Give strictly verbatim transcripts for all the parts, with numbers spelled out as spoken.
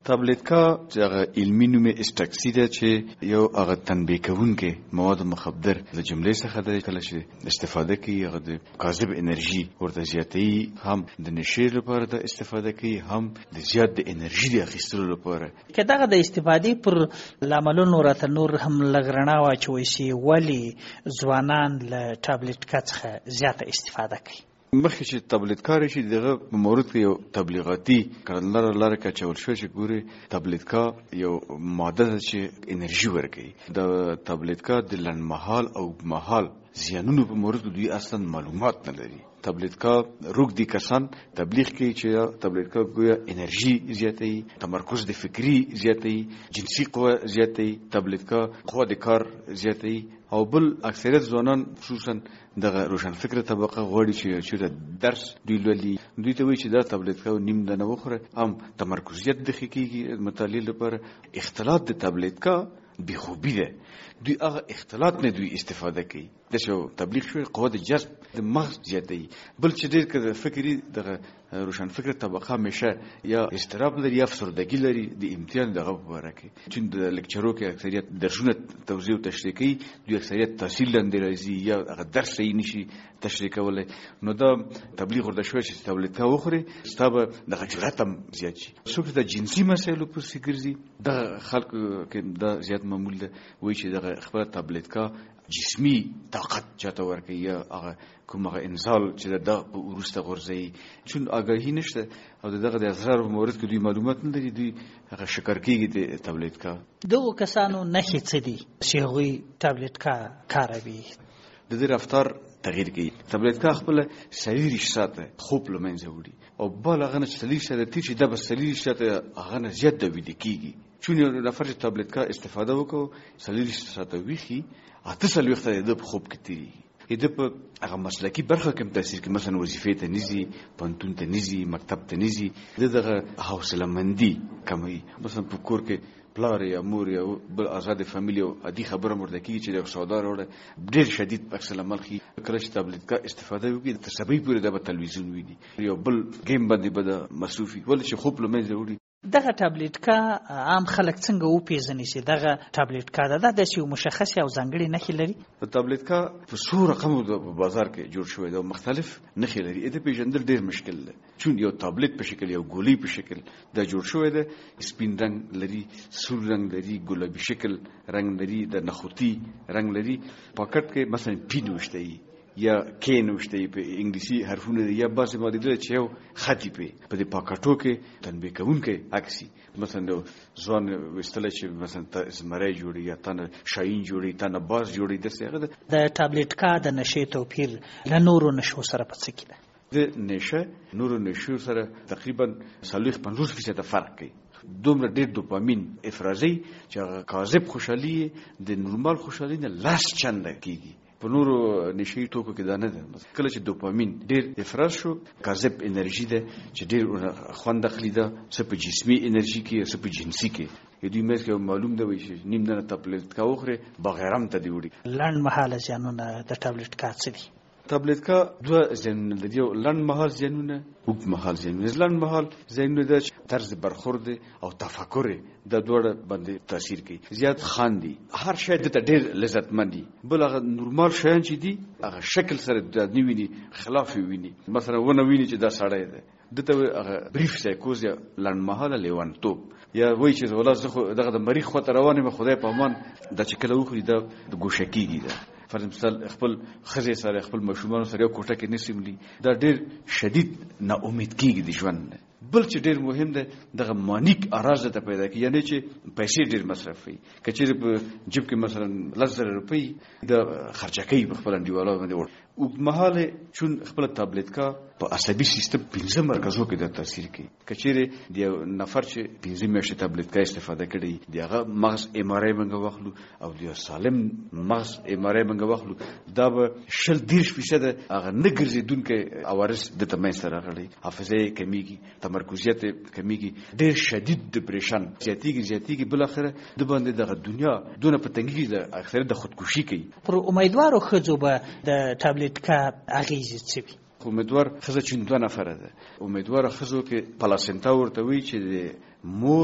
تابلیتکا چې هغه علمي نوم یې اسټاکسي ده چې یو هغه تنبیه کوونکی مواد مخدر د جملې څخه ده. کله چې استفاده کوي هغه د کاذب انرژي ورته زیاتوي، هم د نشې لپاره د استفاده کوي، هم د زیات د انرژي د اخیستلو لپاره. که دغه د استفادې پر لاملونو راته نور هم لږ رڼا واچوئ چې ولې ځوانان له تابلیتکا څخه زیاته استفاده کوي؟ مخکې چې تابلیتکار شي دغه په مورد کې یو تبلیغاتي کړنلاره لاره کچول شو چې ګوري تابلیتکا یو ماده ده چې انرژي ورکوي. د تابلیتکا د لنډمهال او اوږدمهال زیانونو په مورد دوی اصلا معلومات نه لري. تابلیتکا روږدي کسان تبلیغ کوي چې تابلیتکا گویا انرژي زیاتوي، تمرکز د فکري زیاتوي، جنسي قوه زیاتوي، تابلیتکا قوه د کار زیاتوي. او بل اکثریت ځوانان خصوصا دغه روشن فکر طبقه غواړي چې چې درس دوی لولي، دوی ته وایي چې دا تابلیتکا نیم دانه وخوره، هم تمرکزیت دخې کېږي مطالعې لپاره. اختلاط د تابلیتکا بېخوبي ده، دوی هغه اختلاط نه دوی استفاده کوي. د شو تبلیغ شوی قوه د جذب د مغز زیاتوي. بل چې ډېر که د فکري دغه روشن فکر طبقه همیشه یا اضطراب لري یا افسردګي لري د امتحان دغه په باره کې، چې د لیکچرو کې اکثریت درسونه توضیح او تشریح کوي، دوی اکثریت تحصیل لاندې راځي یا هغه درس صحیح نشي تشریح کولی. نو دا تبلیغ ورته شوی چې تابلیتکا وخوري ستا به دغه جرأت هم زیات شي. څوک د جنسي مسایلو پسې ګرځي دغه خلکو کې دا زیات معمول ده، وایي چې دغه خپله تابلیتکا جسمی طاقت چاته ورکوي یا هغه کوم هغه انزال چې د په وروسته غورځوي. چون آګاهي نشته او دغه د اضرارو په مورد کې دوی معلومات نه لري، دوی هغه شکر کېږي د تابلیتکا. دغو کسانو نښې څه دي چې هغوی تابلیتکا کاروي؟ د دې رفتار تغییر کوي. تابلیتکا خپله څلېرویشت ساعته خوب له منځه وړي او بل هغه نه چې څلېرویشت ساعته تېر شي دا به څلېرویشت ساعته هغه نه زیات د ویده کېږي. چون یو نفر چې تابلیتکا استفاده وکړو څلېرویشت ساعته ویښي، اته څلوېښت د ده په خوب کې تېرېږي. د په هغه مسلکي برخه کې هم تاثیر کوي، مثلا وظیفې ته نه ځي، پوهنتون ته نه ځي، مکتب ته نه ځي، د دغه حوصله مندي کموي. مثلا په کور کې پلار یا مور یا بل آزاد فامیل او عادي خبره مرده کېږي چې د سودا راوړه ډېر شدید عکس العمل ښيي. کله چې تابلیتکا استفاده وکړي تر سبا پورې دا به تلویزیون ویني، یو بل ګیم باندې به د مصروف وي، ولې چې خوب له منځه وړي. دغه تابلیتکا عام خلک څنګه وپېژني چې دغه تابلیتکا ده؟ دا داسې یو مشخصې او ځانګړې نښې لري؟ په تابلیتکا په څو رقمو د بازار کې جوړ شوی ده او مختلف نښې لري. د پېژندل ډېر مشکل ده، چون یو تابلیت په شکل یو ګولۍ په شکل دا جوړ شوی ده. سپین رنګ لري، سور رنګ لري، ګلابي شکل رنګ لري، د نخودي رنګ لري. پاکټ کې مثلا پی نوشته وي یا کې نوشته وي په انګلیسي حرفونه دي، یا بعضې ما لیدله چې یو خطي پې په دې پاکټو کې تنبیه کوونکی عکس وي. مثلا یو ځوان ویستلی چې مثلا تا زمری جوړي یا تا نه شاهین جوړي، تا نه باز جوړي، داسې هغه ده. د تابلیتکا د نشې توپیر له نورو نشو سره په څه کې ده؟ د نشه نورو نشو سره تقریبا څلوېښت پنځوس فیصده فرق کوي. دومره ډېر دوپامین افرازي چې هغه کاذب خوشحالي د نورمال خوشحالي نه لاس چنده کېږي. په نورو نشي توکو کې دا نه ده. کله چې دوپامین ډېر افراز شو، کاذب انرژي ده چې ډېر خوند اخلي، ده څه په جسمي انرژي کې څه په جنسي کې. دوی منځ کې معلوم ده وایي چې نیم دانه تابلیتکا وخورې بغیر هم ته دې وړي. لنډ مهاله زیانونه د تابلیتکا څه دي؟ تابلیتکا دوه زیانونه لري، یو لنډ مهال زیانونه، اوږد مهال زیانونه. لنډ مهال زیانونه ده چې طرز برخورد او تفکر د دواړه باندې تاثیر کوي. زیات خاندي، هر شی دته ډېر لذتمند دي. بل هغه نورمال شیان چې دي هغه شکل سره د نه ویني، خلاف ویني. مثلا ونه ویني چې دا سړی ده، دته هغه بریف سایکوز یا لنډمهاله لیونتوب، یا وایي چې ولا زه خو دغه د مریخ خواته روان یم، خدای په امان دا چې کله وخوري دا د ګوښه کېږي. ده فرض مثال خپل ښځې سره خپل ماشومانو سره یو کوټه کې نسي ملي، دا ډېر شدید نا امید کېږي د ژوند. بل چې ډېر مهم ده دغه مانیک اراز ته پیدا کوي، یعنی چې پیسې ډېر مصرف کوي. که چېرې په جیب کې مثلا لس زره روپۍ د خرچه کوي په خپل انډیوالو باندې وړ. اوږدمهاله چون خپله تابلیتکا په عصبي سیستم پنځه مرکزو کې د تاثیر کوي. که چېرې د یو نفر چې پنځه میاشتې تابلیتکا استفاده کړي د هغه مغز ایم آر آی موږ واخلو او د یو سالم مغز ایم آر آی موږ واخلو، دا به شل دېرش فیصده هغه نه ګرځېدونکی عوارض دته منځته راغلی. حافظه یې کمیږي، تمرکزیت یې کمیږي، ډېر شدید ډپریشن زیاتېږي زیاتېږي بالاخره د باندې دغه دنیا دونه په تنګي د اکثریت د خودکشي کوي. پر امیدوارو ښځو به د تابلیتکا اغېزې څه وي؟ امیدوار ښځه چې دوه نفره ده. امیدواره ښځو کې پلاسنتا ورته وایي چې د مور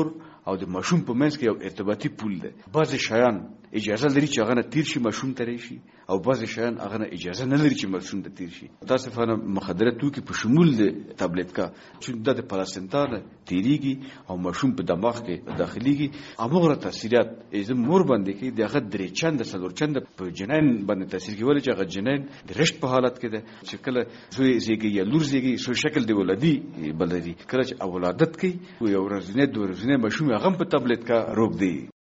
او د ماشوم په منځ کې یو ارتباطي پول دی. بعضې شیان اجازه لري چې هغه نه تیر شي ماشوم ته راشي او بعضې شیان هغه نه اجازه نه لري چې ماشوم ته تیر شي. متاسفانه مخدره توکي په شمول د تابلیتکا چې دا د پلاسنتا نه تیریږي او ماشوم په دماغ کې داخليږي، همغه تاثیرات یې مور باندې کې د هغه درې چند څلور چند په جنین باندې تاثیر کوي چې هغه جنین د رشد په حالت کې ده چې کله زوی زیږي یا لور زیږي سو شکل دی ولادي بلدي کله چې اولادت کوي یو ورځنی دوه ورځنی ماشوم هغه په تابلیتکا روغ دی.